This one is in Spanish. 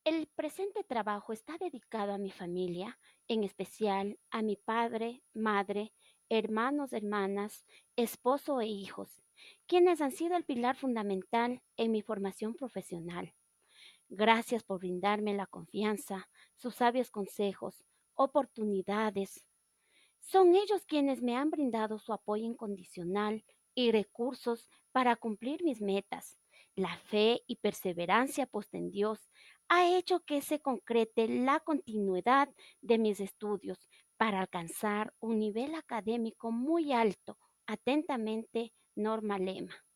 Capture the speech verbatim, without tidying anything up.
El presente trabajo está dedicado a mi familia, en especial a mi padre, madre, hermanos, hermanas, esposo e hijos, quienes han sido el pilar fundamental en mi formación profesional. Gracias por brindarme la confianza, sus sabios consejos, oportunidades. Son ellos quienes me han brindado su apoyo incondicional y recursos para cumplir mis metas. La fe y perseverancia puesta en Dios ha hecho que se concrete la continuidad de mis estudios para alcanzar un nivel académico muy alto. Atentamente, Norma Lema.